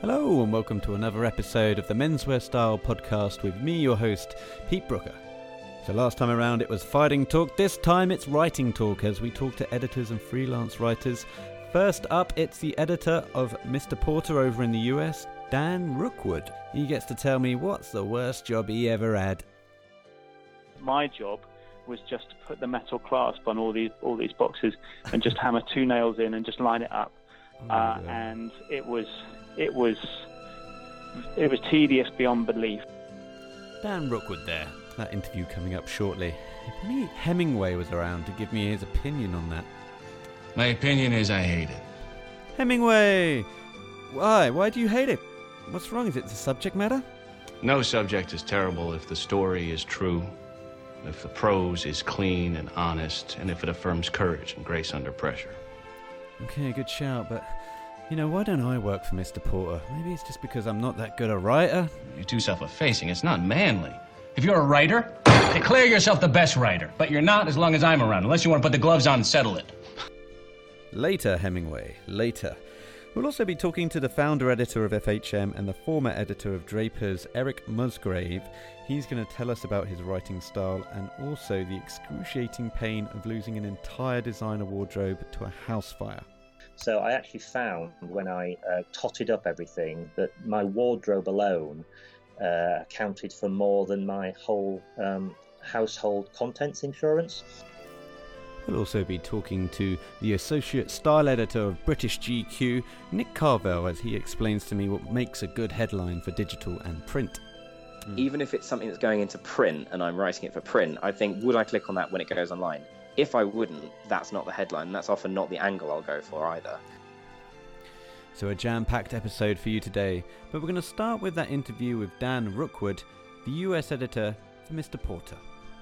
Hello and welcome to another episode of the Menswear Style podcast with me, your host, Pete Brooker. So last time around it was fighting talk, this time it's writing talk as we talk to editors and freelance writers. First up, it's the editor of Mr. Porter over in the US, Dan Rookwood. He gets to tell me what's the worst job he ever had. My job was just to put the metal clasp on all these boxes and just hammer two nails in and just line it up. And it was tedious beyond belief. Dan Rookwood there. That interview coming up shortly. If only Hemingway was around to give me his opinion on that. My opinion is I hate it. Hemingway! Why? Why do you hate it? What's wrong? Is it the subject matter? No subject is terrible if the story is true, if the prose is clean and honest, and if it affirms courage and grace under pressure. Okay, good shout, but, why don't I work for Mr. Porter? Maybe it's just because I'm not that good a writer? You're too self-effacing. It's not manly. If you're a writer, declare yourself the best writer. But you're not as long as I'm around, unless you want to put the gloves on and settle it. Later, Hemingway, later. We'll also be talking to the founder-editor of FHM and the former editor of Draper's, Eric Musgrave. He's going to tell us about his writing style and also the excruciating pain of losing an entire designer wardrobe to a house fire. So I actually found when I totted up everything that my wardrobe alone accounted for more than my whole household contents insurance. We'll also be talking to the associate style editor of British GQ, Nick Carvell, as he explains to me what makes a good headline for digital and print. Even if it's something that's going into print and I'm writing it for print, I think, would I click on that when it goes online? If I wouldn't, that's not the headline, and that's often not the angle I'll go for either. So a jam-packed episode for you today, but we're going to start with that interview with Dan Rookwood, the US editor for Mr. Porter.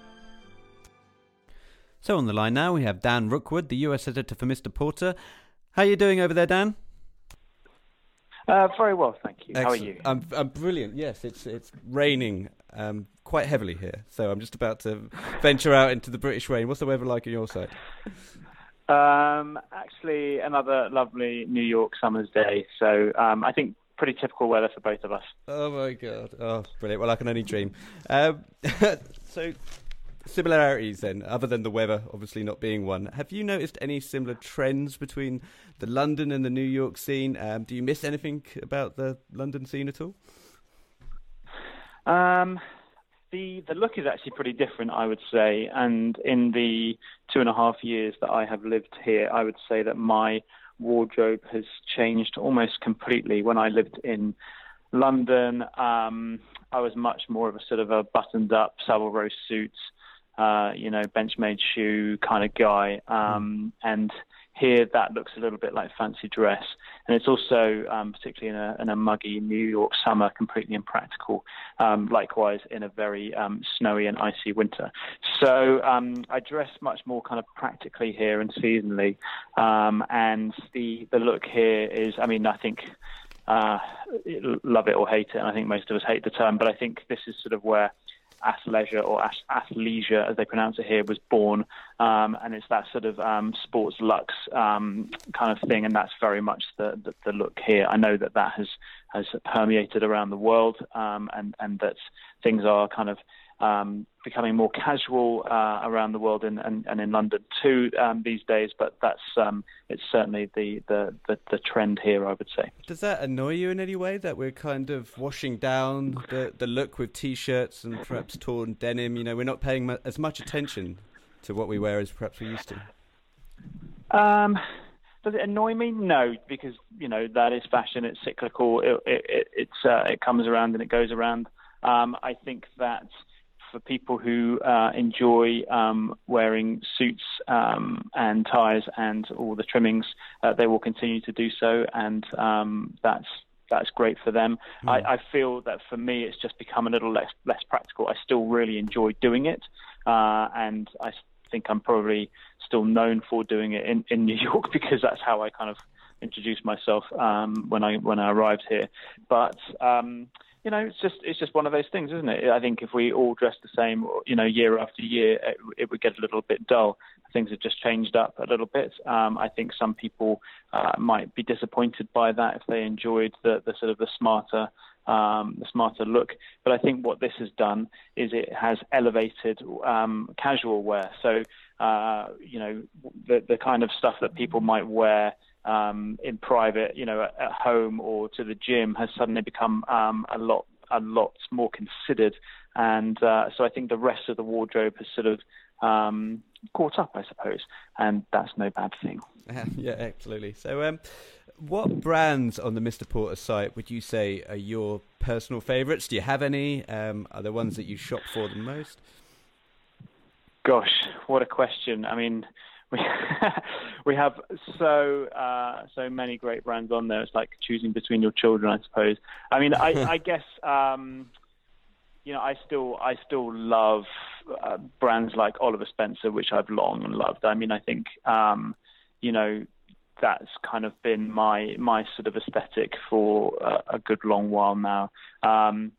So on the line now we have Dan Rookwood, the US editor for Mr. Porter. How are you doing over there, Dan? Very well, thank you. Excellent. How are you? I'm brilliant. Yes, it's raining quite heavily here, so I'm just about to venture out into the British rain. What's the weather like on your side? Actually, another lovely New York summer's day. So I think pretty typical weather for both of us. Oh my God! Oh, brilliant. Well, I can only dream. So. Similarities then, other than the weather obviously not being one. Have you noticed any similar trends between the London and the New York scene? Do you miss anything about the London scene at all? The look is actually pretty different, I would say. And in the 2.5 years that I have lived here, I would say that my wardrobe has changed almost completely. When I lived in London, I was much more of a sort of a buttoned-up Savile Row suit, Benchmade shoe kind of guy. And here that looks a little bit like fancy dress. And it's also, particularly in a muggy New York summer, completely impractical. Likewise, in a very snowy and icy winter. So I dress much more kind of practically here and seasonally. And the look here is, I think... love it or hate it, and I think most of us hate the term, but I think this is sort of where athleisure or athleisure, as they pronounce it here, was born, and it's that sort of sports luxe kind of thing, and that's very much the look here. I know that has permeated around the world, and that things are kind of becoming more casual around the world and in London too these days, but that's it's certainly the trend here, I would say. Does that annoy you in any way that we're kind of washing down the look with t-shirts and perhaps torn denim? We're not paying as much attention to what we wear as perhaps we used to. Does it annoy me? No, because that is fashion. It's cyclical. It comes around and it goes around. I think that for people who enjoy wearing suits and ties and all the trimmings, they will continue to do so, and that's great for them. I feel that for me, it's just become a little less practical. I still really enjoy doing it, and I think I'm probably still known for doing it in New York because that's how I kind of introduced myself when I arrived here. But it's just one of those things, isn't it? I think if we all dressed the same, year after year, it would get a little bit dull. Things have just changed up a little bit. I think some people might be disappointed by that if they enjoyed the sort of the smarter look. But I think what this has done is it has elevated casual wear. So the kind of stuff that people might wear in private, at home or to the gym, has suddenly become a lot more considered. And so I think the rest of the wardrobe has sort of caught up, I suppose, and that's no bad thing. Yeah, absolutely. So what brands on the Mr. Porter site would you say are your personal favourites? Do you have any? Are there ones that you shop for the most? Gosh, what a question. I mean, we have so many great brands on there. It's like choosing between your children, I suppose. I mean, I guess I still love brands like Oliver Spencer, which I've long loved. I mean, I think that's kind of been my sort of aesthetic for a good long while now. And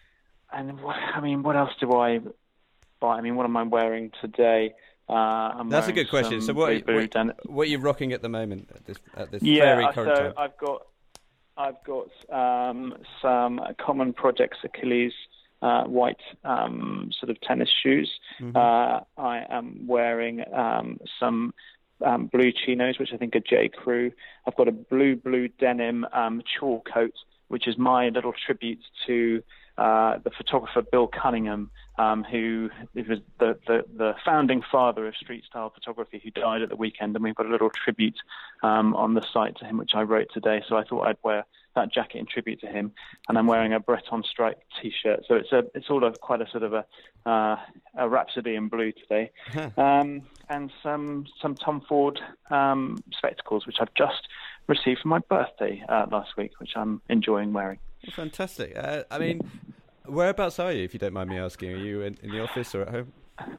what else do I buy? I mean, what am I wearing today? That's a good question. So what are you rocking at the moment at this very current time? I've got some Common Projects Achilles white sort of tennis shoes. Mm-hmm. I am wearing some blue chinos, which I think are J. Crew. I've got a blue denim chore coat, which is my little tribute to the photographer Bill Cunningham, who was the founding father of street style photography, who died at the weekend, and we've got a little tribute on the site to him, which I wrote today. So I thought I'd wear that jacket in tribute to him, and I'm wearing a Breton Stripe T-shirt. So it's all quite a sort of a rhapsody in blue today, and some Tom Ford spectacles, which I've just received for my birthday last week, which I'm enjoying wearing. Fantastic. I mean, whereabouts are you, if you don't mind me asking? Are you in the office or at home?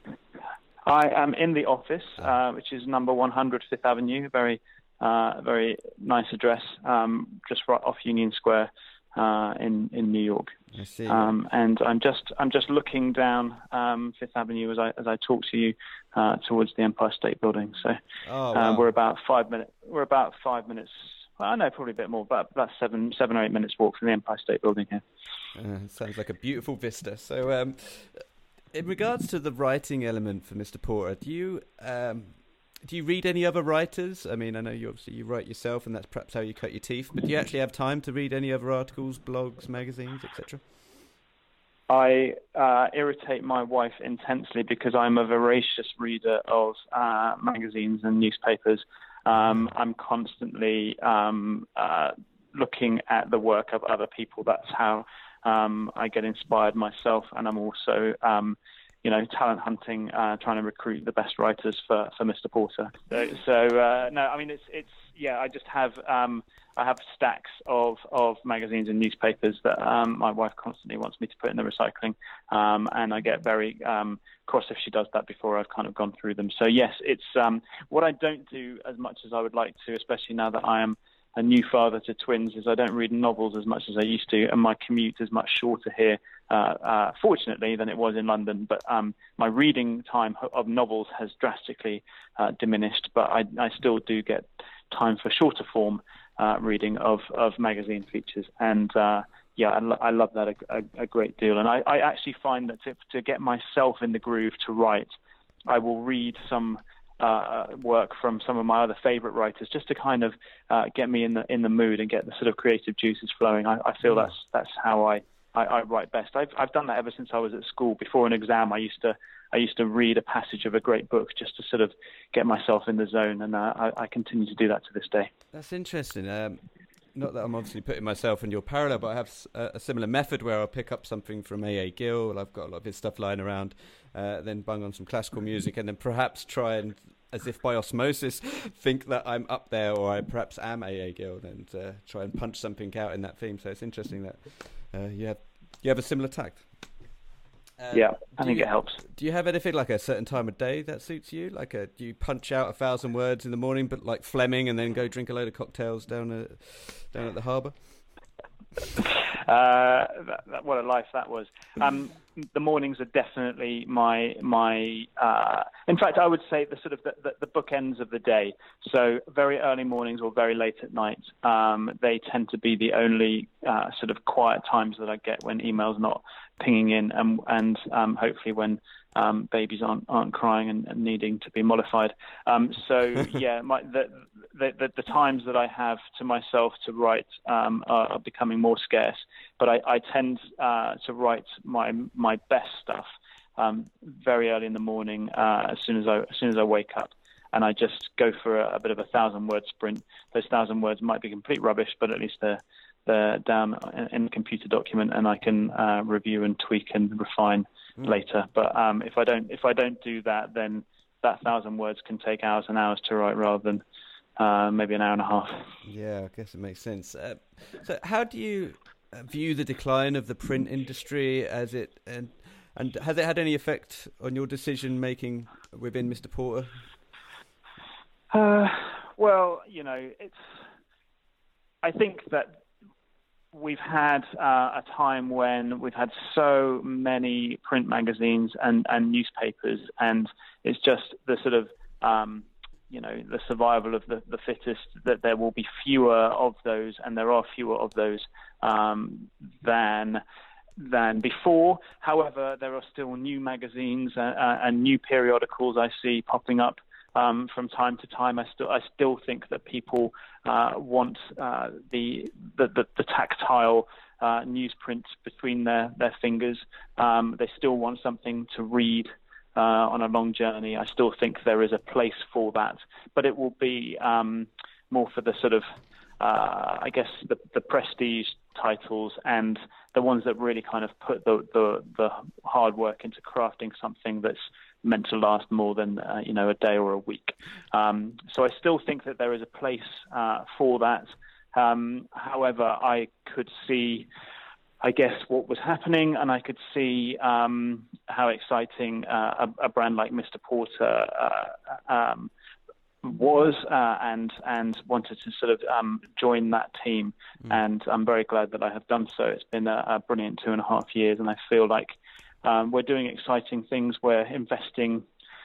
I am in the office, which is number 100 Fifth Avenue. Very nice address, just right off Union Square in New York. I see. And I'm just looking down Fifth Avenue as I talk to you towards the Empire State Building. So wow. We're about 5 minutes. Well, I know, probably a bit more, but about 7 or 8 minutes walk from the Empire State Building here. Sounds like a beautiful vista. So, in regards to the writing element for Mr. Porter, do you read any other writers? I mean, I know you write yourself, and that's perhaps how you cut your teeth. But do you actually have time to read any other articles, blogs, magazines, etc.? I irritate my wife intensely because I'm a voracious reader of magazines and newspapers. I'm constantly looking at the work of other people. That's how I get inspired myself, and I'm also, talent hunting, trying to recruit the best writers for Mr. Porter. So no, I mean I just have I have stacks of magazines and newspapers that my wife constantly wants me to put in the recycling, and I get very cross if she does that before I've kind of gone through them. So yes, it's what I don't do as much as I would like to, especially now that I am a new father to twins, is I don't read novels as much as I used to, and my commute is much shorter here, fortunately, than it was in London. But my reading time of novels has drastically diminished, but I still do get time for shorter form reading of magazine features, and I love that a great deal. And I actually find that to get myself in the groove to write, I will read some work from some of my other favorite writers, just to kind of get me in the mood and get the sort of creative juices flowing. I feel that's how I write best. I've done that ever since I was at school. Before an exam, I used to read a passage of a great book just to sort of get myself in the zone, and I continue to do that to this day. That's interesting. Not that I'm obviously putting myself in your parallel, but I have a similar method where I'll pick up something from A.A. Gill. I've got a lot of his stuff lying around, then bung on some classical music, and then perhaps try and, as if by osmosis, think that I'm up there, or I perhaps am A.A. Gill, and try and punch something out in that theme. So it's interesting that you have a similar tact. Yeah, I think it helps. Do you have anything like a certain time of day that suits you? Like, do you punch out 1,000 words in the morning, but like Fleming, and then go drink a load of cocktails down at the harbour? What a life that was. The mornings are definitely my. In fact, I would say the sort of the bookends of the day. So very early mornings or very late at night. They tend to be the only sort of quiet times that I get when emails not pinging in, and hopefully when babies aren't crying and needing to be mollified. So yeah, the times that I have to myself to write are becoming more scarce. But I tend to write my best stuff very early in the morning, as soon as I wake up, and I just go for a bit of a 1,000-word sprint. Those 1,000 words might be complete rubbish, but at least they're down in the computer document, and I can review and tweak and refine later. But if I don't do that, then that 1,000 words can take hours and hours to write rather than maybe an hour and a half. Yeah, I guess it makes sense. So how do you view the decline of the print industry and has it had any effect on your decision making within Mr. Porter? Well, I think that we've had a time when we've had so many print magazines and newspapers, and it's just the sort of the survival of the fittest, that there will be fewer of those, and there are fewer of those than before. However, there are still new magazines and new periodicals I see popping up from time to time. I still think that people want the tactile newsprint between their fingers. They still want something to read on a long journey. I still think there is a place for that, but it will be more for the sort of I guess the prestige titles and the ones that really kind of put the hard work into crafting something that's meant to last more than a day or a week. So I still think that there is a place for that. However, I could see, I guess, what was happening, and I could see how exciting a brand like Mr. Porter was, and wanted to sort of join that team. And I'm very glad that I have done so. It's been a brilliant 2.5 years, and I feel like we're doing exciting things. We're investing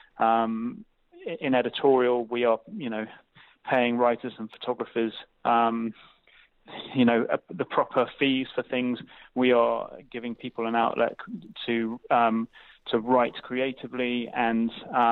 in editorial. We are, paying writers and photographers the proper fees for things. We are giving people an outlet to write creatively, and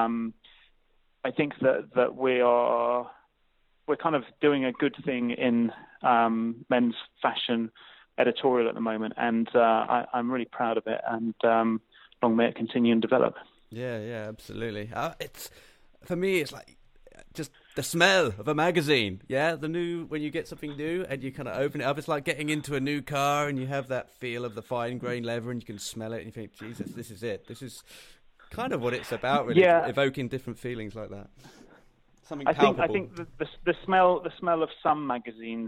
I think that we're kind of doing a good thing in men's fashion editorial at the moment, and I'm really proud of it, and long may it continue and develop. Yeah, absolutely. For me, it's like just the smell of a magazine. Yeah, when you get something new and you kind of open it up, it's like getting into a new car and you have that feel of the fine grain leather and you can smell it and you think, Jesus, this is it. This is kind of what it's about, really. Yeah. Evoking different feelings like that. Something palpable. I think the smell of some magazines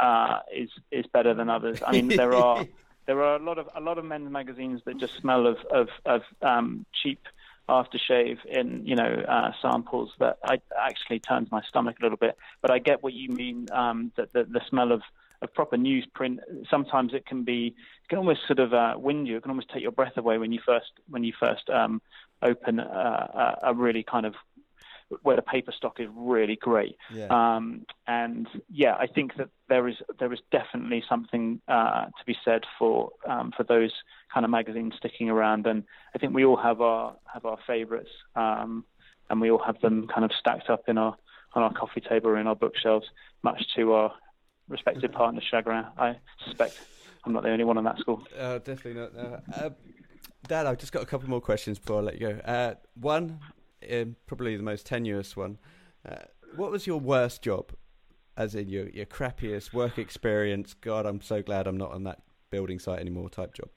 is better than others. I mean, there are a lot of men's magazines that just smell of cheap aftershave in samples that actually turns my stomach a little bit. But I get what you mean, that the smell of proper newsprint, sometimes it can almost sort of wind you. It can almost take your breath away when you first open a really kind of where the paper stock is really great. Yeah. And yeah, I think that there is definitely something to be said for those kind of magazines sticking around. And I think we all have our favourites, and we all have them kind of stacked up on our coffee table or in our bookshelves, much to our respective partners' chagrin. I suspect I'm not the only one on that score. Definitely not. No. Dad, I've just got a couple more questions before I let you go. One, probably the most tenuous one. What was your worst job, as in your crappiest work experience? God, I'm so glad I'm not on that building site anymore type job.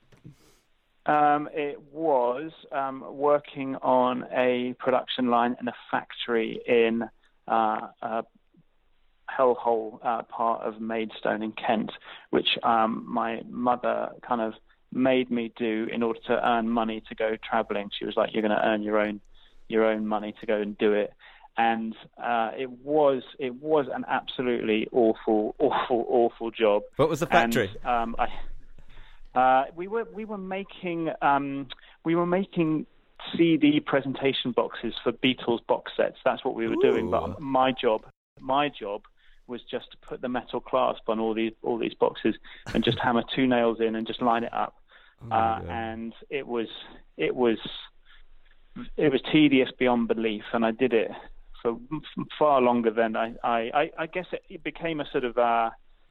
It was working on a production line in a factory in a hellhole part of Maidstone in Kent, which my mother kind of made me do in order to earn money to go travelling. She was like, "You're going to earn your own money to go and do it." and it was an absolutely awful job. What was the factory? And, we were making CD presentation boxes for Beatles box sets. That's what we were doing. But my job was just to put the metal clasp on all these boxes and just hammer 2 nails in and just line it up. And it was tedious beyond belief, and I did it for far longer than I guess it became a sort of I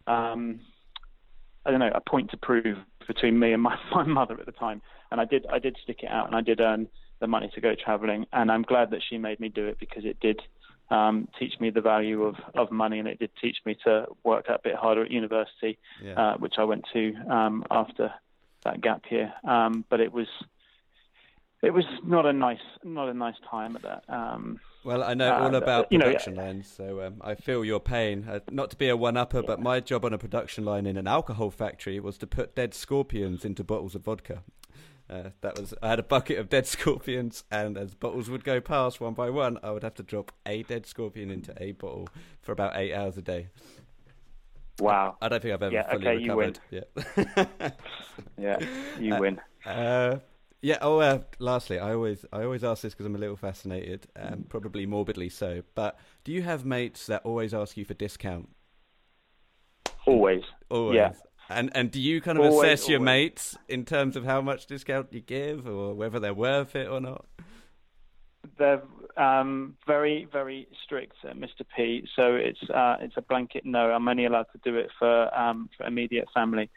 don't know, a point to prove between me and my mother at the time. And I did stick it out, and I did earn the money to go traveling, and I'm glad that she made me do it, because it did teach me the value of money, and it did teach me to work a bit harder at university, which I went to after that gap year. But it was not a nice time at that. Well, I know all about production lines, so I feel your pain. Not to be a one-upper, but my job on a production line in an alcohol factory was to put dead scorpions into bottles of vodka. I had a bucket of dead scorpions, and as bottles would go past one by one, I would have to drop a dead scorpion into a bottle for about 8 hours a day. Wow! I don't think I've ever fully recovered. You win. Yeah, you win. Yeah. Lastly, I always ask this because I'm a little fascinated, probably morbidly so. But do you have mates that always ask you for discount? Always. Yeah. And do you kind of assess your mates in terms of how much discount you give, or whether they're worth it or not? They're very, very strict, Mr. P. So it's a blanket no. I'm only allowed to do it for immediate family.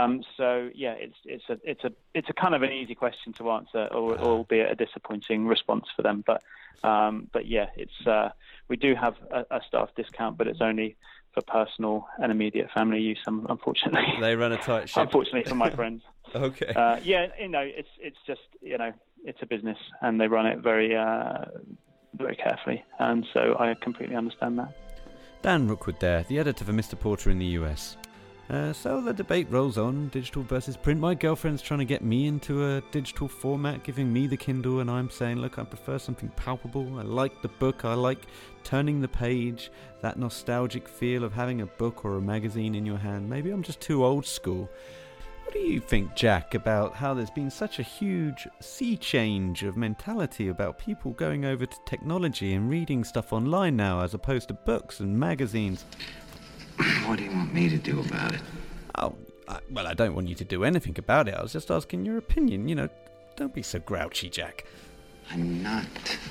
So yeah, it's a kind of an easy question to answer, albeit a disappointing response for them. But yeah, it's we do have a staff discount, but it's only for personal and immediate family use. Unfortunately, they run a tight ship. Unfortunately for my friends. Okay. Yeah, it's just it's a business, and they run it very very carefully, and so I completely understand that. Dan Rookwood there, the editor for Mr. Porter in the US. So the debate rolls on, digital versus print. My girlfriend's trying to get me into a digital format, giving me the Kindle, and I'm saying, look, I prefer something palpable. I like the book. I like turning the page, that nostalgic feel of having a book or a magazine in your hand. Maybe I'm just too old school. What do you think, Jack, about how there's been such a huge sea change of mentality about people going over to technology and reading stuff online now as opposed to books and magazines? What do you want me to do about it? Oh, well, I don't want you to do anything about it. I was just asking your opinion. Don't be so grouchy, Jack. I'm not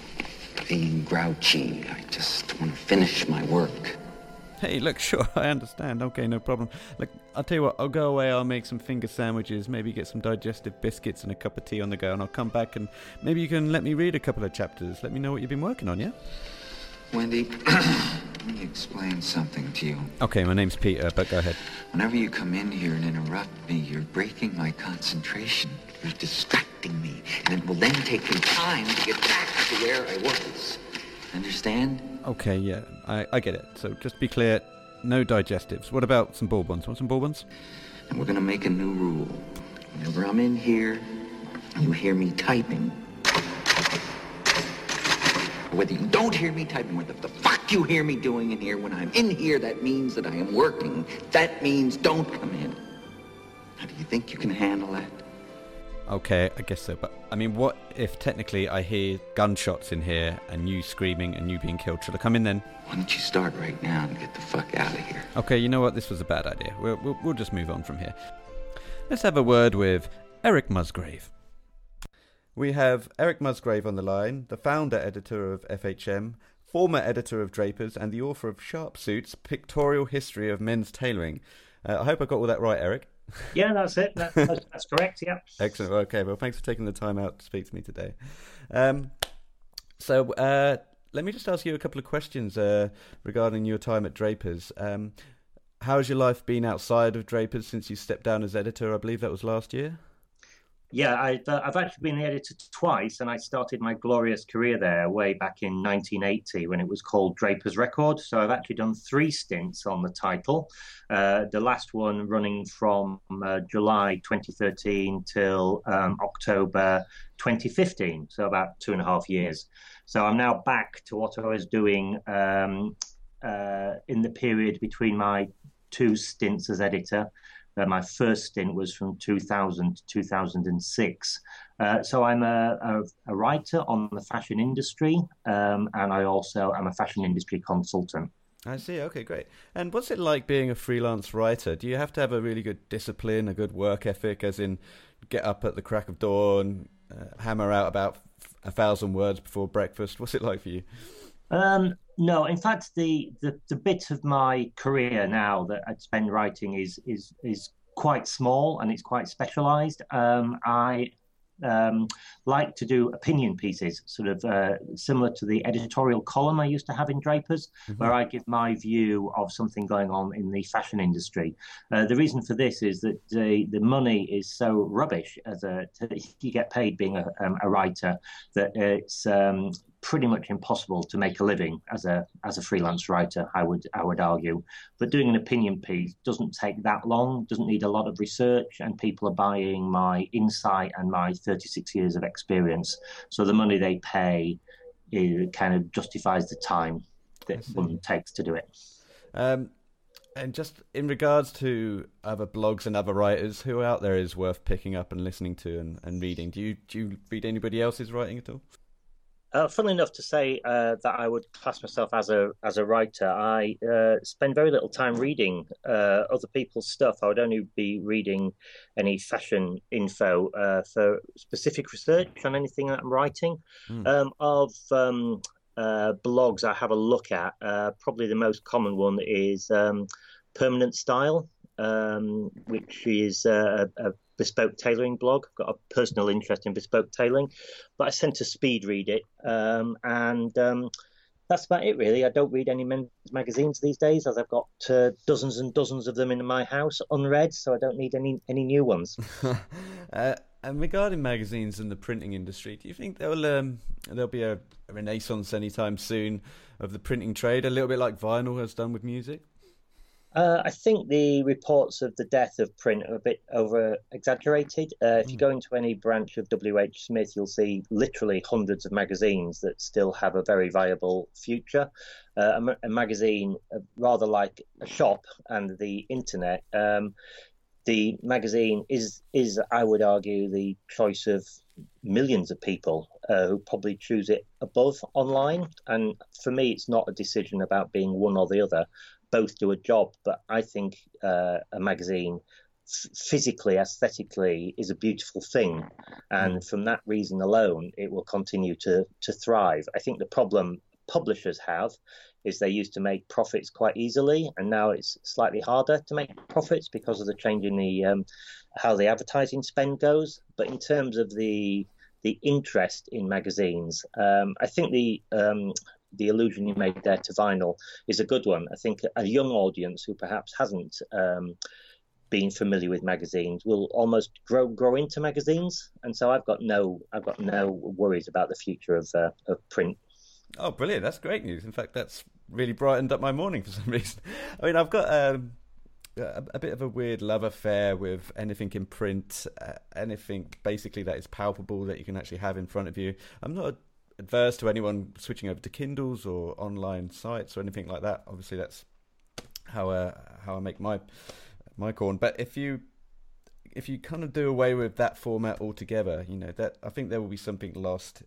being grouchy. I just want to finish my work. Hey, look, sure, I understand. Okay, no problem. Look, I'll tell you what, I'll go away, I'll make some finger sandwiches, maybe get some digestive biscuits and a cup of tea on the go, and I'll come back and maybe you can let me read a couple of chapters. Let me know what you've been working on, yeah? Wendy, let me explain something to you. Okay, my name's Peter, but go ahead. Whenever you come in here and interrupt me, you're breaking my concentration. You're distracting me, and it will then take me time to get back to where I was. Understand? Okay, yeah, I get it. So just be clear, no digestives. What about some bourbons? Want some bourbons? And we're going to make a new rule. Whenever I'm in here, you hear me typing. Whether you don't hear me typing, whether the fuck you hear me doing in here, when I'm in here, that means that I am working. That means don't come in. Now, do you think you can handle that? Okay, I guess so, but I mean, what if technically I hear gunshots in here and you screaming and you being killed? Should I come in then? Why don't you start right now and get the fuck out of here? Okay, you know what? This was a bad idea. We'll just move on from here. Let's have a word with Eric Musgrave. We have Eric Musgrave on the line, the founder editor of FHM, former editor of Drapers, and the author of Sharp Suits, Pictorial History of Men's Tailoring. I hope I got all that right, Eric. Yeah, that's it. That's correct, yeah. Excellent. Okay, well, thanks for taking the time out to speak to me today. So let me just ask you a couple of questions regarding your time at Drapers. How's your life been outside of Drapers since you stepped down as editor? I believe that was last year. Yeah, I've actually been the editor twice, and I started my glorious career there way back in 1980 when it was called Draper's Record. So I've actually done 3 stints on the title. The last one running from July 2013 till October 2015, so about 2.5 years. So I'm now back to what I was doing in the period between my 2 stints as editor. My first stint was from 2000 to 2006. So I'm a writer on the fashion industry, and I also am a fashion industry consultant. I see. Okay, great. And what's it like being a freelance writer? Do you have to have a really good discipline, a good work ethic, as in get up at the crack of dawn, hammer out about 1,000 words before breakfast? What's it like for you? No, in fact, the bit of my career now that I spend writing is quite small, and it's quite specialised. I like to do opinion pieces, sort of similar to the editorial column I used to have in Draper's, where I give my view of something going on in the fashion industry. The reason for this is that the money is so rubbish you get paid being a writer, that it's pretty much impossible to make a living as a freelance writer, I would argue. But doing an opinion piece doesn't take that long, doesn't need a lot of research, and people are buying my insight and my 36 years of experience. So the money they pay, it kind of justifies the time that one takes to do it. And just in regards to other blogs and other writers, who out there is worth picking up and listening to and reading? Do you read anybody else's writing at all? Funnily enough to say that I would class myself as a writer, I spend very little time reading other people's stuff. I would only be reading any fashion info for specific research on anything that I'm writing. Of blogs I have a look at, probably the most common one is Permanent Style, which is a bespoke tailoring blog. I've got a personal interest in bespoke tailoring, but I tend to speed read it. And that's about it, really. I don't read any men's magazines these days, as I've got dozens and dozens of them in my house unread, so I don't need any new ones. And regarding magazines and the printing industry, do you think there'll be a renaissance anytime soon of the printing trade, a little bit like vinyl has done with music? I think the reports of the death of print are a bit over-exaggerated. If you go into any branch of WH Smith, you'll see literally hundreds of magazines that still have a very viable future. A magazine, rather like a shop and the internet, the magazine is, I would argue, the choice of millions of people who probably choose it above online. And for me, it's not a decision about being one or the other. Both do a job, but I think a magazine physically, aesthetically, is a beautiful thing, and from that reason alone, it will continue to thrive. I think the problem publishers have is they used to make profits quite easily, and now it's slightly harder to make profits because of the change in the how the advertising spend goes. But in terms of the interest in magazines, I think the allusion you made there to vinyl is a good one. I think a young audience who perhaps hasn't been familiar with magazines will almost grow into magazines, and so I've got no worries about the future of print. Oh, brilliant! That's great news. In fact, that's really brightened up my morning for some reason. I mean, I've got a bit of a weird love affair with anything in print, anything basically that is palpable that you can actually have in front of you. I'm not adverse to anyone switching over to Kindles or online sites or anything like that. Obviously, that's how I make my corn. But if you kind of do away with that format altogether, that I think there will be something lost.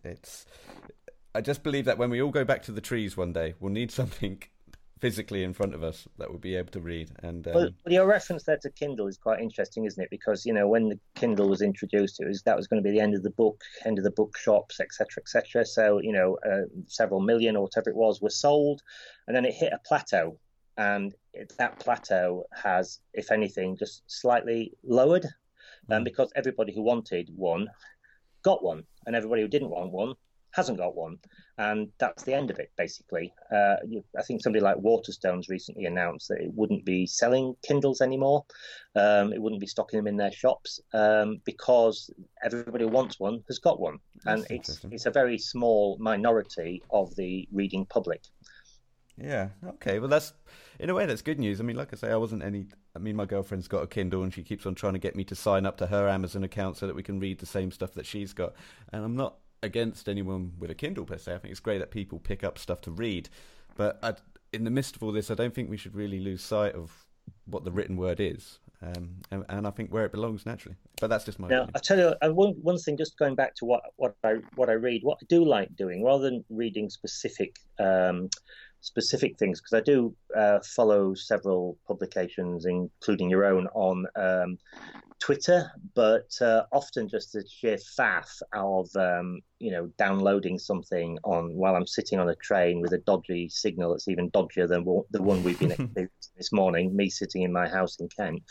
I just believe that when we all go back to the trees one day, we'll need something physically in front of us that we'll be able to read. And well, your reference there to Kindle is quite interesting, isn't it? Because when the Kindle was introduced, that was going to be the end of the book shops, etc., etc. So several million or whatever it was were sold, and then it hit a plateau, and that plateau has, if anything, just slightly lowered, because everybody who wanted one got one, and everybody who didn't want one hasn't got one, and that's the end of it, basically. I think somebody like Waterstones recently announced that it wouldn't be selling Kindles anymore. It wouldn't be stocking them in their shops because everybody who wants one has got one, and it's a very small minority of the reading public. Yeah. Okay. Well, that's in a way that's good news. I mean, like I say, my girlfriend's got a Kindle, and she keeps on trying to get me to sign up to her Amazon account so that we can read the same stuff that she's got. And I'm not against anyone with a Kindle per se. I think it's great that people pick up stuff to read, but in the midst of all this, I don't think we should really lose sight of what the written word is, and I think where it belongs naturally. But that's just my opinion. I tell you, one thing, just going back to what I read, what I do like doing, rather than reading specific things, because I do follow several publications, including your own, on Twitter, but often just the sheer faff of downloading something while I'm sitting on a train with a dodgy signal that's even dodgier than the one we've been experiencing this morning, me sitting in my house in Kent.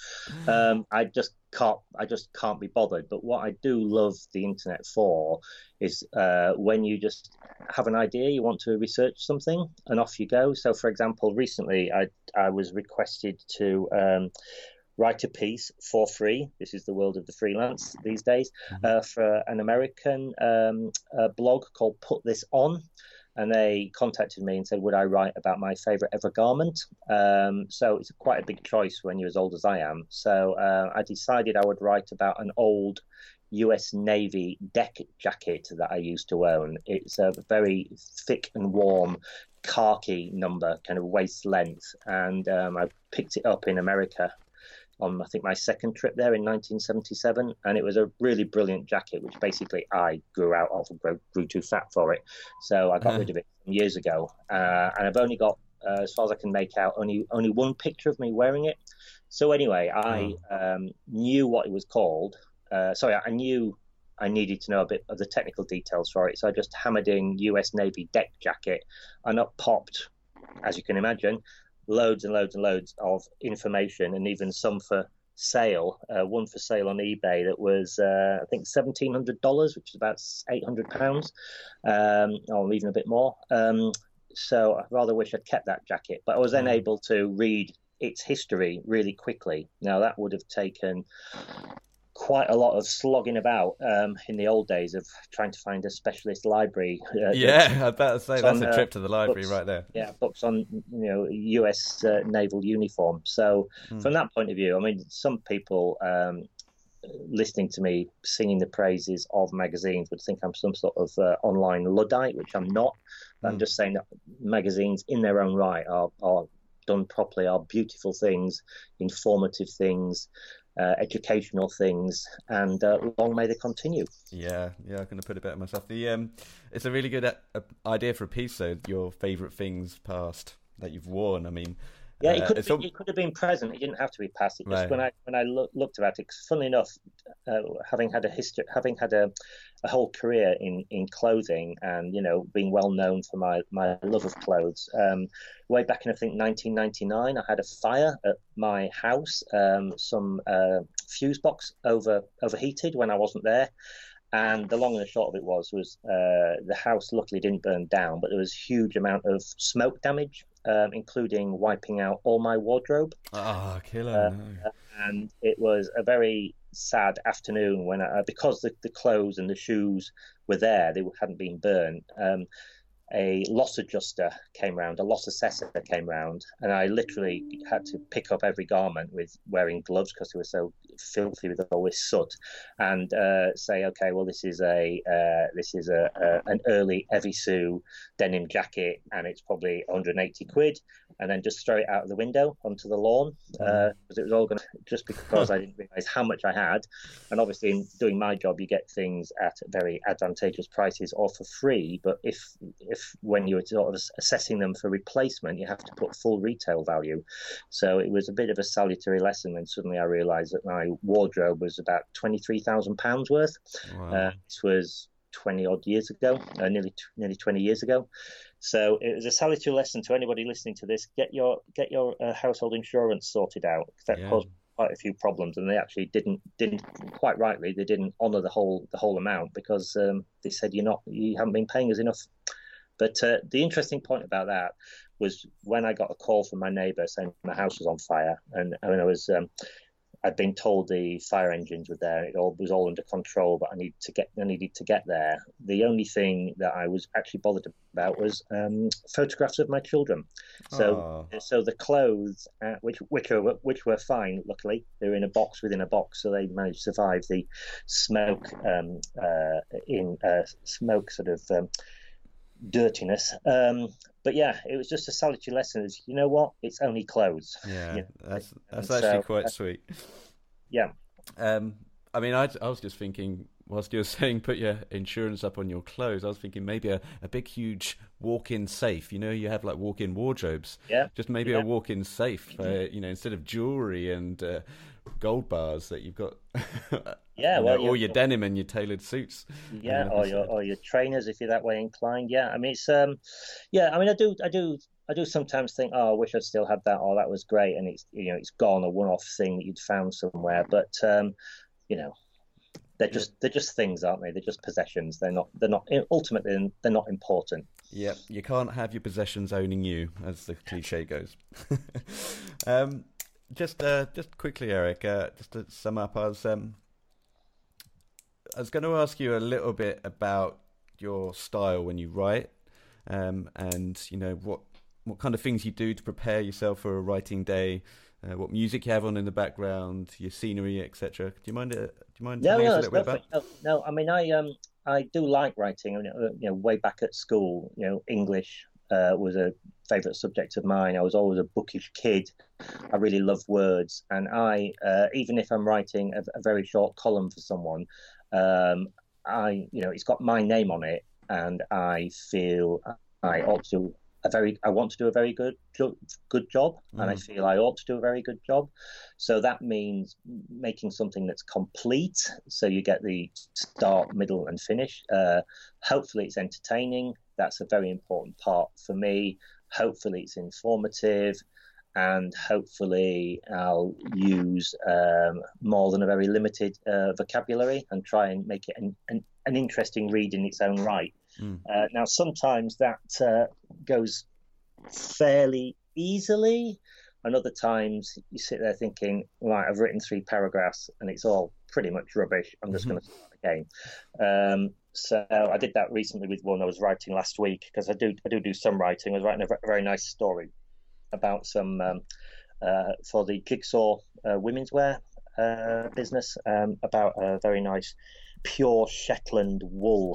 I just can't be bothered. But what I do love the internet for is when you just have an idea, you want to research something, and off you go. So, for example, recently I was requested to write a piece for free. This is the world of the freelance these days, for an American blog called Put This On. And they contacted me and said, would I write about my favourite ever garment? So it's quite a big choice when you're as old as I am. So I decided I would write about an old US Navy deck jacket that I used to own. It's a very thick and warm khaki number, kind of waist length. And I picked it up in America on, I think, my second trip there in 1977, and it was a really brilliant jacket, which basically I grew out of and grew too fat for it. So I got rid of it years ago, and I've only got, as far as I can make out, only one picture of me wearing it. So anyway, I knew what it was called. I knew I needed to know a bit of the technical details for it, so I just hammered in US Navy deck jacket, and up popped, as you can imagine, loads and loads and loads of information, and even some for sale. One for sale on eBay that was, I think, $1,700, which is about £800, or even a bit more. So I rather wish I'd kept that jacket. But I was then able to read its history really quickly. Now, that would have taken quite a lot of slogging about in the old days of trying to find a specialist library. I'd better say that's a trip to the library books, right there. Yeah, books on US naval uniform. So from that point of view, I mean, some people listening to me singing the praises of magazines would think I'm some sort of online Luddite, which I'm not. I'm just saying that magazines in their own right are done properly, are beautiful things, informative things, educational things, and long may they continue. Yeah, I couldn't put it better myself. It's a really good idea for a piece, though. Your favourite things past that you've worn. I mean, yeah, it could have been present. It didn't have to be past. It just when I looked at it, funnily enough, having had a whole career in clothing, and being well known for my love of clothes. Way back in, I think, 1999, I had a fire at my house. Some fuse box overheated when I wasn't there. And the long and the short of it was the house luckily didn't burn down, but there was a huge amount of smoke damage, including wiping out all my wardrobe. Killer. And it was a very sad afternoon when, because the clothes and the shoes were there, they hadn't been burned. A loss adjuster came round, a loss assessor came round, and I literally had to pick up every garment with wearing gloves because they were so filthy with all this soot, and say, okay, well, this is an early Evisu denim jacket, and it's probably 180 quid, and then just throw it out of the window onto the lawn, because it was all going to, just because I didn't realise how much I had. And obviously in doing my job, you get things at very advantageous prices or for free, but if when you're sort of assessing them for replacement, you have to put full retail value. So it was a bit of a salutary lesson when suddenly I realised that my wardrobe was about £23,000 worth. Wow. This was 20 odd years ago, nearly 20 years ago. So it was a salutary lesson to anybody listening to this. Get your household insurance sorted out. That caused quite a few problems, and they actually didn't quite rightly, they didn't honour the whole amount because they said you haven't been paying us enough. But the interesting point about that was when I got a call from my neighbour saying my house was on fire, and I'd been told the fire engines were there. It was all under control, but I needed to get there. The only thing that I was actually bothered about was photographs of my children. So the clothes, which were fine, luckily they were in a box within a box, so they managed to survive the smoke smoke sort of dirtiness. But yeah, it was just a salutary lesson. Is you know what? It's only clothes. Yeah, that's actually quite sweet. Yeah. I mean, I was just thinking, whilst you were saying put your insurance up on your clothes, I was thinking maybe a big, huge walk-in safe. You have like walk-in wardrobes. Yeah. Just maybe a walk-in safe, instead of jewellery and gold bars that you've got. Or your denim and your tailored suits. Yeah, or your trainers if you're that way inclined. Yeah, I mean it's I do sometimes think, I wish I'd still had that, or that was great, and it's gone, a one-off thing that you'd found somewhere. But they're just things, aren't they? They're just possessions. They're not ultimately they're not important. Yeah, you can't have your possessions owning you, as the cliche goes. Just quickly, Eric, just to sum up, I was going to ask you a little bit about your style when you write, and what kind of things you do to prepare yourself for a writing day, what music you have on in the background, your scenery, etc. Do you mind telling us a little bit about? No, I mean I do like writing. I mean, way back at school, English was a favourite subject of mine. I was always a bookish kid. I really love words, and I even if I'm writing a very short column for someone, it's got my name on it, and I feel I want to do a very good job, and I feel I ought to do a very good job. So that means making something that's complete, so you get the start, middle, and finish. Hopefully, it's entertaining. That's a very important part for me. Hopefully, it's informative. And hopefully I'll use more than a very limited vocabulary and try and make it an interesting read in its own right. Now, sometimes that goes fairly easily, and other times you sit there thinking, right, I've written 3 paragraphs and it's all pretty much rubbish. I'm just going to start again. So I did that recently with one I was writing last week, because I do some writing. I was writing a very nice story about some for the Jigsaw women's wear business, about a very nice pure Shetland wool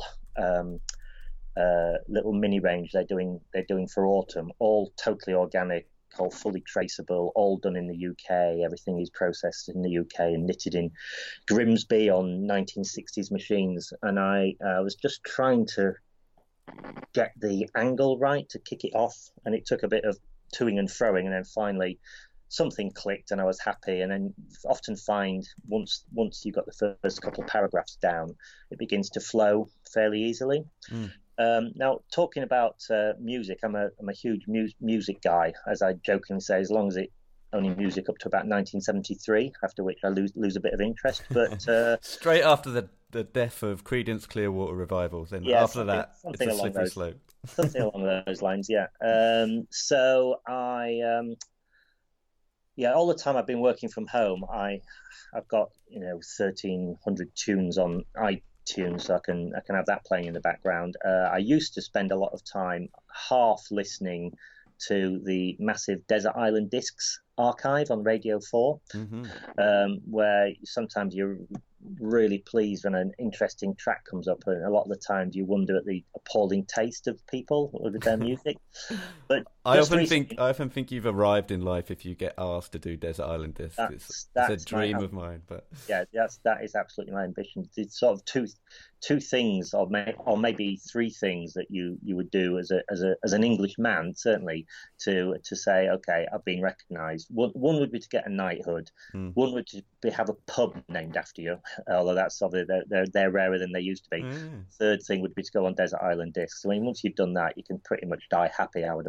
little mini range they're doing for autumn, all totally organic, all fully traceable, all done in the UK. Everything is processed in the UK and knitted in Grimsby on 1960s machines. And I was just trying to get the angle right to kick it off, and it took a bit of toing and froing, and then finally something clicked and I was happy. And then often find once you've got the first couple of paragraphs down, it begins to flow fairly easily. Now, talking about music, I'm a huge music guy, as I jokingly say, as long as it only music up to about 1973, after which I lose a bit of interest. But straight after the death of Creedence Clearwater Revival, then after that, it's a slippery slope. Something along those lines, yeah. So I, all the time I've been working from home, I've got 1,300 tunes on iTunes, so I can have that playing in the background. I used to spend a lot of time half listening to the massive Desert Island Discs archive on Radio 4, where sometimes you're really pleased when an interesting track comes up, and a lot of the times you wonder at the appalling taste of people with their music. But I often think you've arrived in life if you get asked to do Desert Island Discs. It's a dream of mine. But yeah, that is absolutely my ambition. It's sort of two things, or maybe 3 things that you would do as an English man, certainly, to say, okay, I've been recognised. One would be to get a knighthood. One would be have a pub named after you, although that's obviously they're rarer than they used to be. Third thing would be to go on Desert Island Discs. I mean, once you've done that, you can pretty much die happy, I would have thought.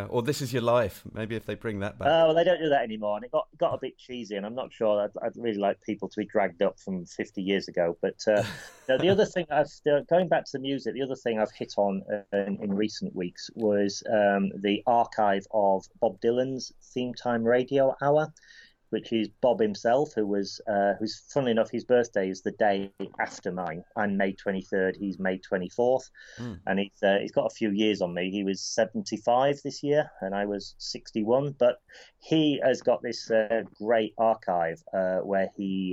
or This Is Your Life. Maybe if they bring that back. Oh, well, they don't do that anymore, and it got a bit cheesy, and I'm not sure I'd really like people to be dragged up from 50 years ago. But the other thing, going back to the music, the other thing I've hit on in recent weeks was the archive of Bob Dylan's Theme Time Radio Hour, which is Bob himself, who's funnily enough, his birthday is the day after mine. I'm May 23rd, he's May 24th, and he's got a few years on me. He was 75 this year, and I was 61. But he has got this great archive where he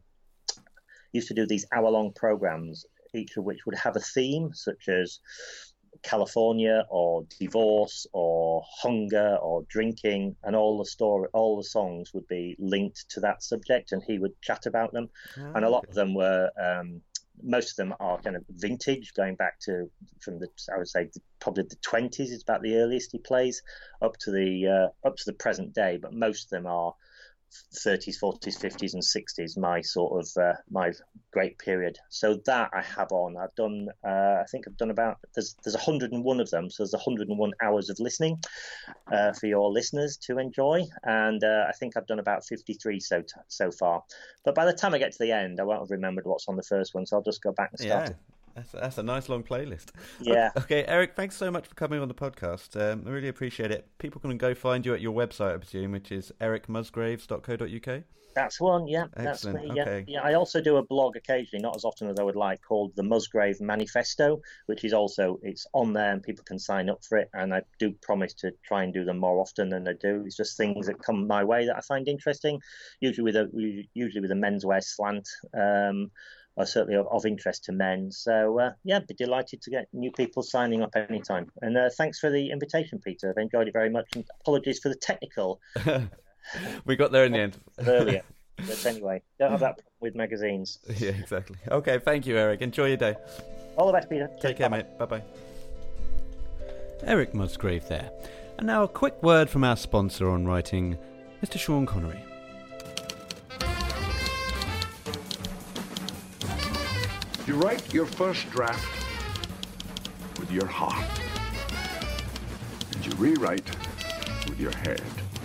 used to do these hour-long programs, each of which would have a theme, such as California or divorce or hunger or drinking, and all the songs would be linked to that subject, and he would chat about them. And a lot of them were most of them are kind of vintage, going back to I would say probably the 20s is about the earliest he plays, up to the present day, but most of them are 30s, 40s, 50s, and 60s, my sort of my great period. So that I have on. I've done. I think I've done about. There's 101 of them, so there's 101 hours of listening for your listeners to enjoy, and I think I've done about 53 so far. But by the time I get to the end, I won't have remembered what's on the first one, so I'll just go back and start. Yeah. That's a nice long playlist. Yeah. Okay, Eric, thanks so much for coming on the podcast. I really appreciate it. People can go find you at your website, I presume, which is ericmusgraves.co.uk. That's one, yeah. Excellent. That's me, yeah. Okay. Yeah, I also do a blog occasionally, not as often as I would like, called the Musgrave Manifesto, which is also, it's on there and people can sign up for it. And I do promise to try and do them more often than I do. It's just things that come my way that I find interesting, usually with a menswear slant. Are certainly of interest to men. So, be delighted to get new people signing up anytime. And thanks for the invitation, Peter. I've enjoyed it very much. And apologies for the technical. We got there in the end. Earlier. But anyway, don't have that problem with magazines. Yeah, exactly. Okay, thank you, Eric. Enjoy your day. All the best, Peter. Take care, mate. Bye-bye. Eric Musgrave there. And now a quick word from our sponsor on writing, Mr. Sean Connery. You write your first draft with your heart, and you rewrite with your head.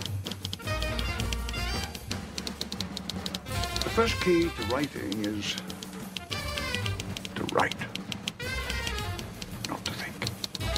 The first key to writing is to write, not to think.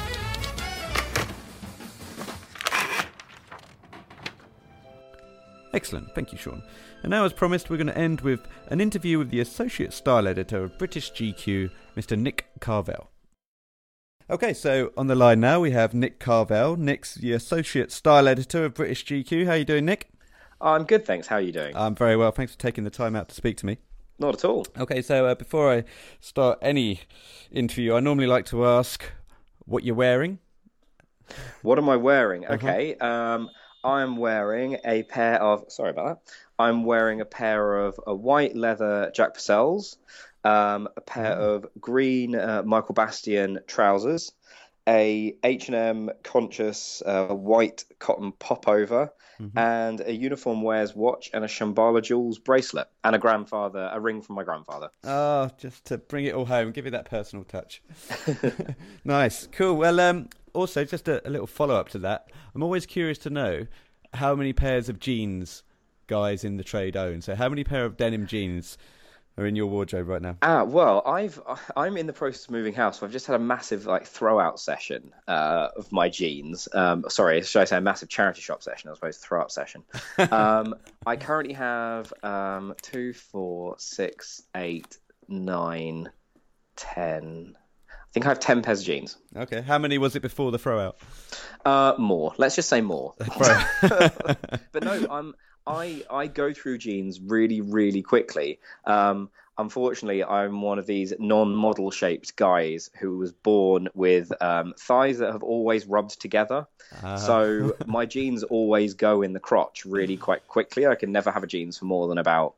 Excellent, thank you, Sean. And now, as promised, we're going to end with an interview with the Associate Style Editor of British GQ, Mr. Nick Carvell. Okay, so on the line now we have Nick Carvell. Nick's the Associate Style Editor of British GQ. How are you doing, Nick? I'm good, thanks. How are you doing? I'm very well. Thanks for taking the time out to speak to me. Not at all. Okay, so before I start any interview, I normally like to ask what you're wearing. What am I wearing? Okay, I'm wearing a pair of... Sorry about that. I'm wearing a pair of white leather Jack Purcells, a pair of green Michael Bastian trousers, a H&M Conscious white cotton popover, and a Uniform Wears watch and a Shambhala Jewels bracelet, and a ring from my grandfather. Oh, just to bring it all home, give you that personal touch. Nice, cool. Well, also, just a little follow-up to that. I'm always curious to know how many pairs of jeans guys in the trade own. So how many pair of denim jeans are in your wardrobe right now? Well, I'm in the process of moving house, so I've just had a massive throw-out session of my jeans. Sorry, should I say a massive charity shop session as opposed to throw-out session? I currently have 2, 4, 6, 8, 9, 10... I think I have 10 pairs of jeans. Okay. How many was it before the throw-out? More. Let's just say more. But no, I go through jeans really, really quickly. Unfortunately, I'm one of these non-model shaped guys who was born with thighs that have always rubbed together. So my jeans always go in the crotch really quite quickly. I can never have a jeans for more than about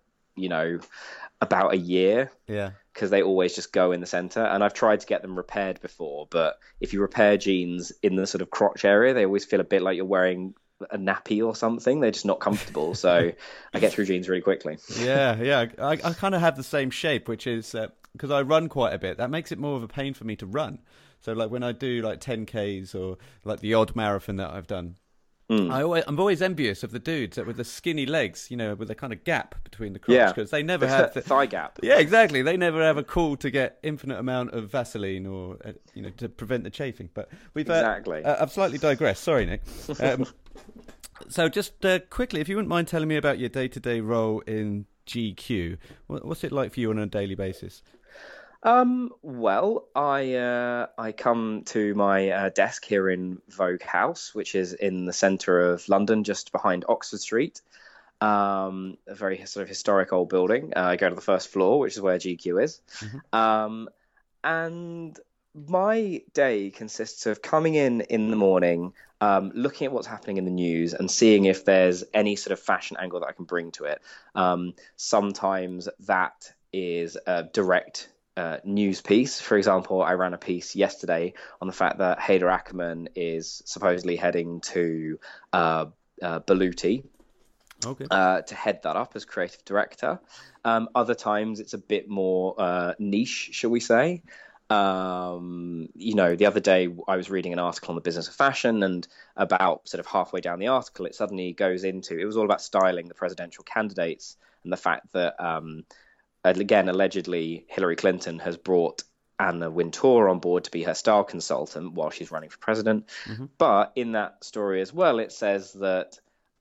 a year. Yeah. Because they always just go in the center. And I've tried to get them repaired before, but if you repair jeans in the sort of crotch area, they always feel a bit like you're wearing a nappy or something. They're just not comfortable. So I get through jeans really quickly. Yeah. I kind of have the same shape, which is because I run quite a bit, that makes it more of a pain for me to run. So like when I do like 10Ks or like the odd marathon that I've done, I'm always envious of the dudes that with the skinny legs, you know, with the kind of gap between the crotch, because they never have thigh gap. Yeah, exactly. They never have a call to get infinite amount of Vaseline or you know, to prevent the chafing. But we've exactly. I've slightly digressed. Sorry, Nick. So just quickly, if you wouldn't mind telling me about your day-to-day role in GQ, what's it like for you on a daily basis? Well, I come to my desk here in Vogue House, which is in the centre of London, just behind Oxford Street. A very sort of historic old building. I go to the first floor, which is where GQ is. And my day consists of coming in the morning, looking at what's happening in the news and seeing if there's any sort of fashion angle that I can bring to it. Sometimes that is a direct news piece. For example, I ran a piece yesterday on the fact that Haider Ackermann is supposedly heading to Beluti to head that up as creative director. Other times it's a bit more niche, shall we say. You know, the other day I was reading an article on the business of fashion, and about sort of halfway down the article, it suddenly goes into, it was all about styling the presidential candidates and the fact that again, allegedly, Hillary Clinton has brought Anna Wintour on board to be her style consultant while she's running for president. But in that story as well, it says that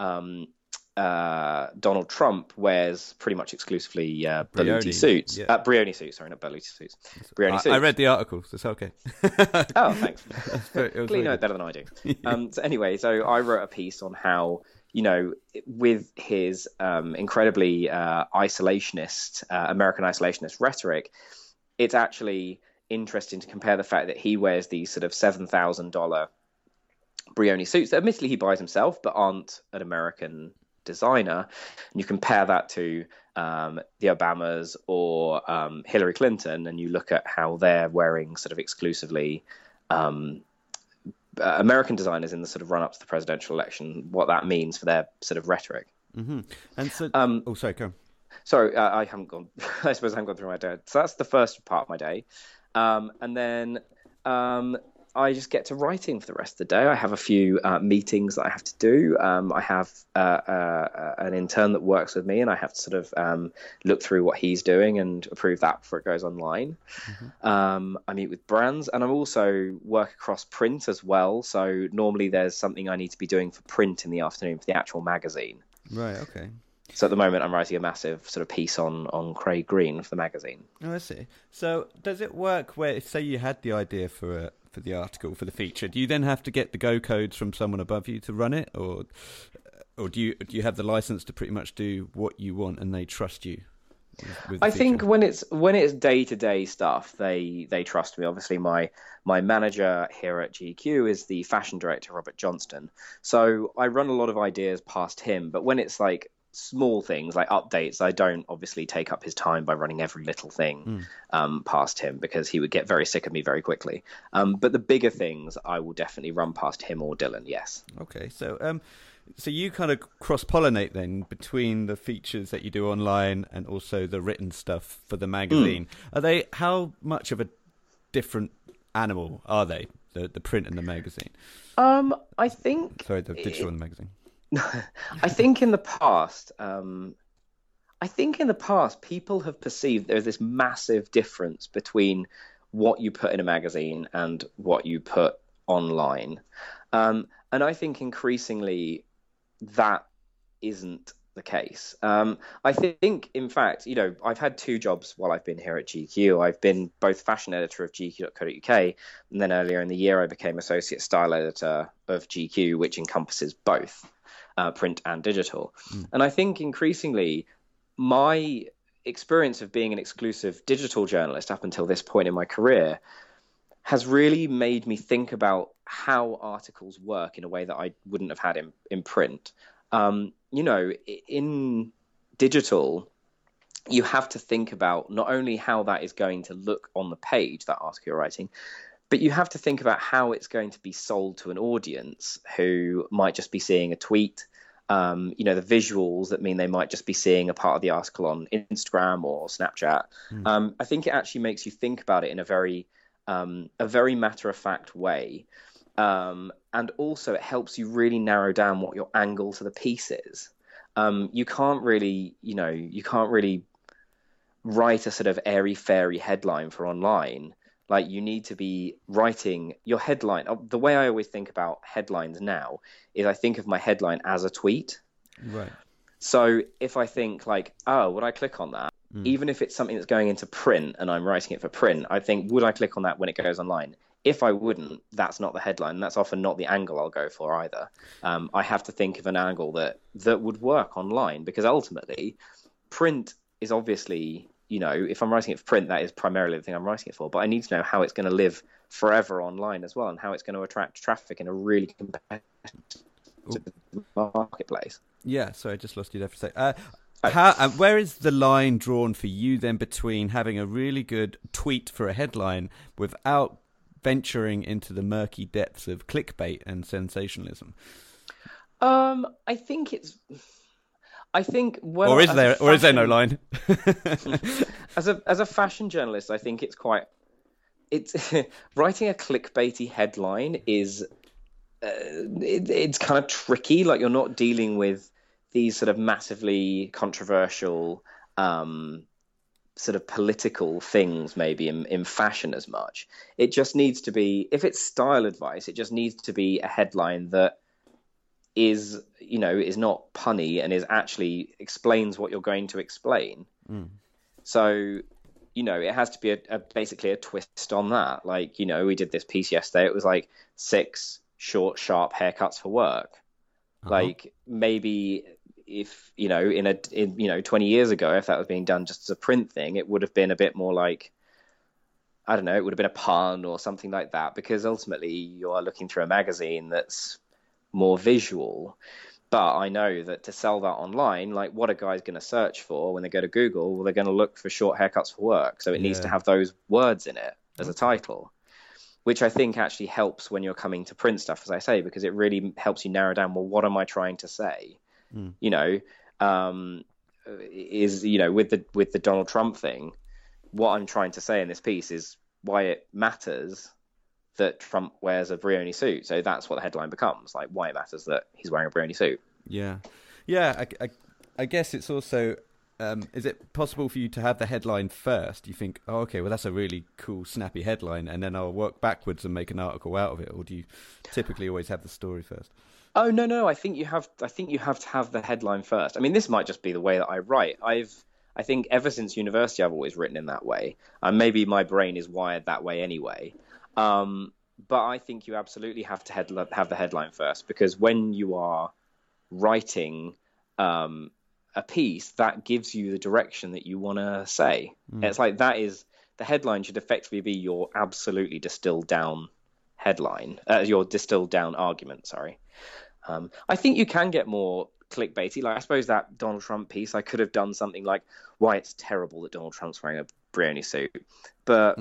Donald Trump wears pretty much exclusively Beluti suits. Yeah. Brioni suits, sorry, not Beluti suits. Brioni suits. I read the article, so it's okay. Oh, thanks. Clearly know it better than I do. So anyway, so I wrote a piece on how, you know, with his incredibly isolationist, American isolationist rhetoric, it's actually interesting to compare the fact that he wears these sort of $7,000 Brioni suits that admittedly he buys himself, but aren't an American designer. And you compare that to the Obamas or Hillary Clinton, and you look at how they're wearing sort of exclusively American designers in the sort of run-up to the presidential election, what that means for their sort of rhetoric. And so, sorry, go on. Sorry, I haven't gone. I suppose I haven't gone through my day. So that's the first part of my day, and then I just get to writing for the rest of the day. I have a few meetings that I have to do. I have an intern that works with me, and I have to sort of look through what he's doing and approve that before it goes online. I meet with brands, and I also work across print as well. So normally there's something I need to be doing for print in the afternoon for the actual magazine. Right, okay. So at the moment I'm writing a massive sort of piece on Craig Green for the magazine. Oh, I see. So does it work where, if say you had the idea for the article, for the feature, do you then have to get the go codes from someone above you to run it, or do you have the license to pretty much do what you want and they trust you? I think when it's day-to-day stuff, they trust me. Obviously, my manager here at GQ is the fashion director, Robert Johnston. So I run a lot of ideas past him. But when it's like small things like updates, I don't obviously take up his time by running every little thing past him, because he would get very sick of me very quickly. But the bigger things I will definitely run past him or Dylan, yes. Okay, so you kind of cross-pollinate then between the features that you do online and also the written stuff for the magazine. How much of a different animal are they, the print and the magazine? I think... Sorry, the digital and the magazine. I think in the past, people have perceived there's this massive difference between what you put in a magazine and what you put online. And I think increasingly that isn't the case. I think, in fact, you know, I've had two jobs while I've been here at GQ. I've been both fashion editor of GQ.co.uk, and then earlier in the year I became associate style editor of GQ, which encompasses both print and digital. And I think increasingly my experience of being an exclusive digital journalist up until this point in my career has really made me think about how articles work in a way that I wouldn't have had in print. You know, in digital, you have to think about not only how that is going to look on the page, that article you're writing, but you have to think about how it's going to be sold to an audience who might just be seeing a tweet, the visuals that mean they might just be seeing a part of the article on Instagram or Snapchat. I think it actually makes you think about it in a very matter-of-fact way. And also it helps you really narrow down what your angle to the piece is. You can't really write a sort of airy-fairy headline for online. Like, you need to be writing your headline. The way I always think about headlines now is I think of my headline as a tweet. Right. So if I think like, oh, would I click on that? Even if it's something that's going into print and I'm writing it for print, I think, would I click on that when it goes online? If I wouldn't, that's not the headline. That's often not the angle I'll go for either. I have to think of an angle that would work online, because ultimately print is obviously, if I'm writing it for print, that is primarily the thing I'm writing it for. But I need to know how it's going to live forever online as well, and how it's going to attract traffic in a really competitive marketplace. Yeah, sorry, I just lost you there for a sec. Where is the line drawn for you then between having a really good tweet for a headline without venturing into the murky depths of clickbait and sensationalism? I think or is there no line? as a fashion journalist, I think it's writing a clickbaity headline is it's kind of tricky. Like, you're not dealing with these sort of massively controversial sort of political things maybe in fashion as much. It just needs to be, if it's style advice, it just needs to be a headline that is not punny and is actually explains what you're going to explain. So it has to be basically a twist on that. Like, we did this piece yesterday, it was like 6 short sharp haircuts for work. Like, maybe if 20 years ago, if that was being done just as a print thing, it would have been a bit more like, I don't know, it would have been a pun or something like that, because ultimately you are looking through a magazine that's more visual. But I know that to sell that online, like, what a guy's going to search for when they go to Google, well, they're going to look for short haircuts for work. So it needs to have those words in it as a title, which I think actually helps when you're coming to print stuff, as I say, because it really helps you narrow down, well, what am I trying to say? With the Donald Trump thing, what I'm trying to say in this piece is why it matters that Trump wears a Brioni suit. So that's what the headline becomes, like, why it matters that he's wearing a Brioni suit. Yeah. I guess it's also, is it possible for you to have the headline first? You think, oh, okay, well, that's a really cool, snappy headline, and then I'll work backwards and make an article out of it? Or do you typically always have the story first? Oh, no. I think you have to have the headline first. I mean, this might just be the way that I write. I think ever since university, I've always written in that way. Maybe my brain is wired that way anyway. But I think you absolutely have to have the headline first, because when you are writing a piece, that gives you the direction that you want to say. It's like, that is, the headline should effectively be your absolutely distilled down headline, your distilled down argument, sorry. I think you can get more clickbaity. Like, I suppose that Donald Trump piece, I could have done something like, why it's terrible that Donald Trump's wearing a Brioni suit. But,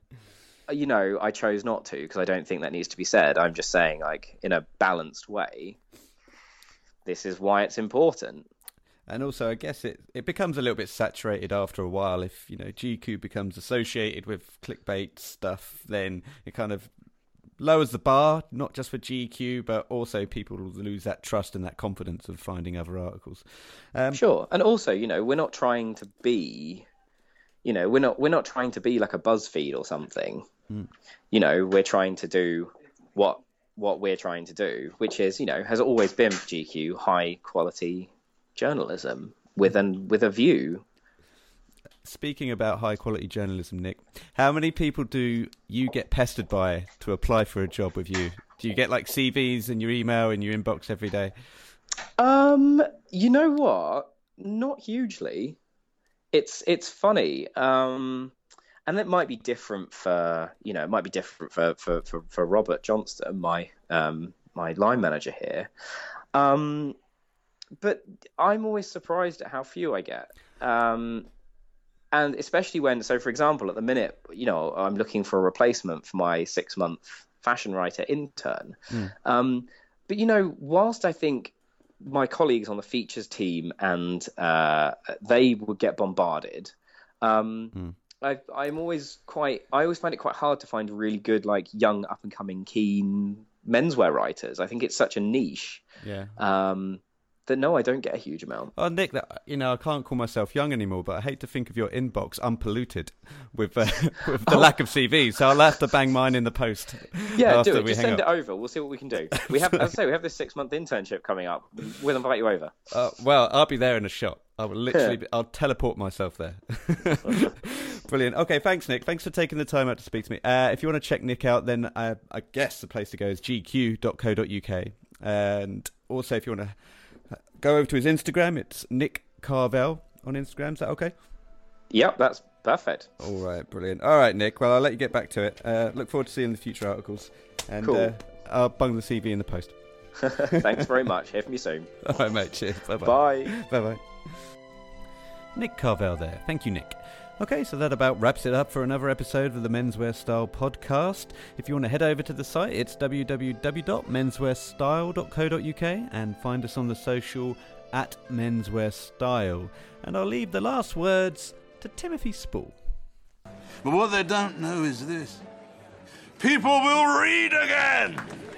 I chose not to, because I don't think that needs to be said. I'm just saying, like, in a balanced way, this is why it's important. And also, I guess it becomes a little bit saturated after a while. If, GQ becomes associated with clickbait stuff, then it kind of lowers the bar, not just for GQ, but also people lose that trust and that confidence of finding other articles. Sure. And also, we're not trying to be, we're not trying to be like a BuzzFeed or something. We're trying to do what we're trying to do, which is, has always been GQ, high quality journalism with a view. Speaking about high quality journalism, Nick, how many people do you get pestered by to apply for a job with you? Do you get like CVs in your email, in your inbox every day? You know what? Not hugely. It's funny. And it might be different for Robert Johnston, my line manager here. But I'm always surprised at how few I get. And especially when, so for example, at the minute, I'm looking for a replacement for my 6-month fashion writer intern. But, whilst I think my colleagues on the features team, and they would get bombarded. I always find it quite hard to find really good, like, young, up and coming, keen menswear writers. I think it's such a niche. Yeah. That no, I don't get a huge amount. Oh, Nick, I can't call myself young anymore, but I hate to think of your inbox unpolluted with the lack of CVs. So I'll have to bang mine in the post. Yeah, do it. Just send it over. We'll see what we can do. We have, as I say, we have this 6-month internship coming up. We'll invite you over. Well, I'll be there in a shot. I will literally, I'll teleport myself there. Brilliant. Okay, thanks, Nick. Thanks for taking the time out to speak to me. If you want to check Nick out, then I guess the place to go is gq.co.uk. And also, if you want to go over to his Instagram, it's Nick Carvel on Instagram. Is that okay? Yep, that's perfect. All right, brilliant. All right, Nick. Well, I'll let you get back to it. Look forward to seeing the future articles. And cool. I'll bung the CV in the post. Thanks very much. Hear from you soon. All right, mate. Cheers. Bye-bye. Bye. Bye-bye. Nick Carvel there. Thank you, Nick. Okay, so that about wraps it up for another episode of the Menswear Style podcast. If you want to head over to the site, it's www.menswearstyle.co.uk and find us on the social at Menswear Style. And I'll leave the last words to Timothy Spall. But what they don't know is this. People will read again!